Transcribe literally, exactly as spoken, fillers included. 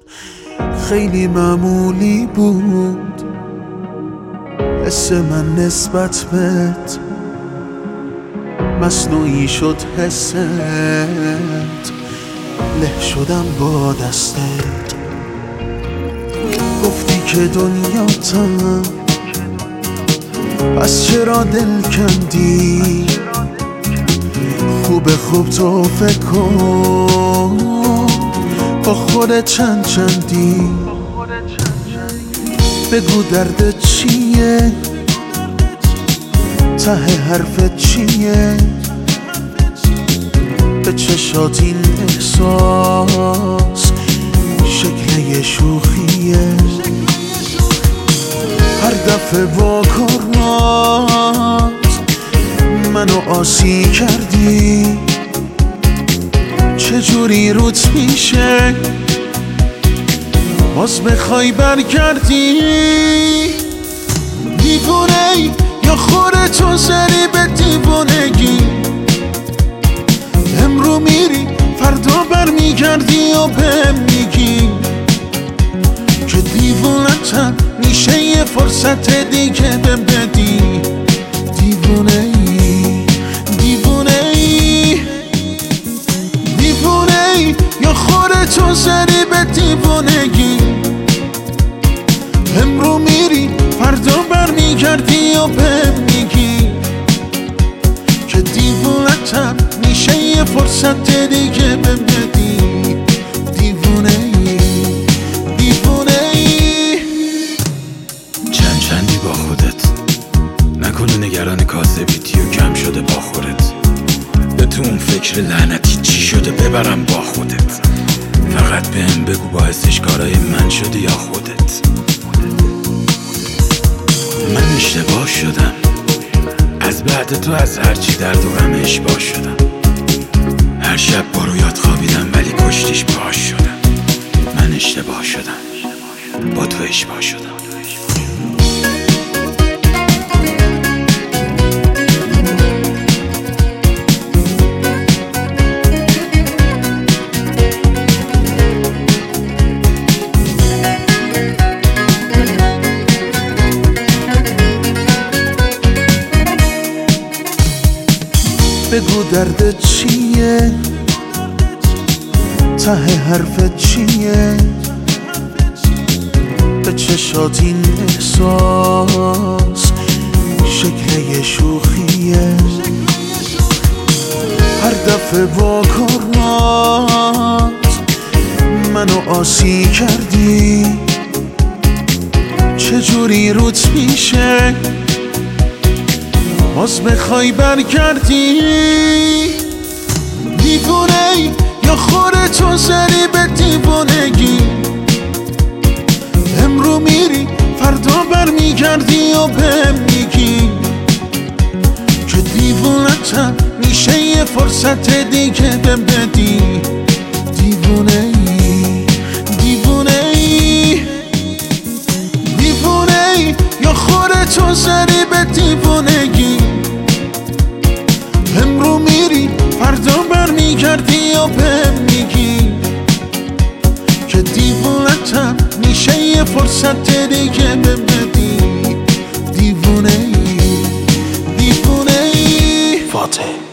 خیلی معمولی بود حس من نسبت بهت، مصنوعی شد حست، له شدم با دستت. گفتی که دنیاتم، پس چرا دل کندی؟ خوب خوب تو فکر کن با خودت چند چندی. بگو دردت چیه، ته حرفت چیه؟ به چشات این احساس شکل یه شوخیه. هر دفعه با کارات منو آسی کردی، چجوری روت میشه باز بخوای برگردی؟ دیوونه یا خودتو زدی به دیوونگی؟ امرو میری فردا برمیگردی و بهم میگی که دیوونتم، میشه یه فرصت دیگه بهم بدی. دیوونه ای دیوونه ای دیوونه ای یا خودتو زدی به دیوونگی؟ امرو میری فردا برمیگردی و بهم میگی که دیوونتم، میشه یه فرصت دیگه بهم بدی. دیوونه ای دیوونه ای چند چندی با خودت، نکنه نگران کاسبیتی و کم شده با خودت. به تو اون فکر لعنتی چی شده ببرم با خودت. فقط بهم بگو باعثش کارای من شدی یا خودت. من اشتباه شدم، از بعد تو از هرچی درد و غم اشباه شدم. هر شب با رویات خوابیدم ولی کشتیش پاش شدم. من اشتباه شدم، با تو اشباه شدم. بگو دردت چیه، ته حرفت چیه؟ به چشات این احساس شکل یه شوخیه. هر دفعه با کارات منو آسی کردی، چجوری روت میشه باز بخوای برگردی؟ دیوونه یا خودتو زدی به دیوونگی؟ امرو میری فردا برمیگردی و بهم میگی که دیوونتم، میشه یه فرصت دیگه بهم بدی. دیوونه ای دیوونه ای دیوونه ای یا خودتو زدی به دیوونگی؟ امرو میری فردا برمیگردی و بهم میگی که دیوونتم، میشه یه فرصت دیگه بهم بدی. دیوونه ای دیوونه ای فاتح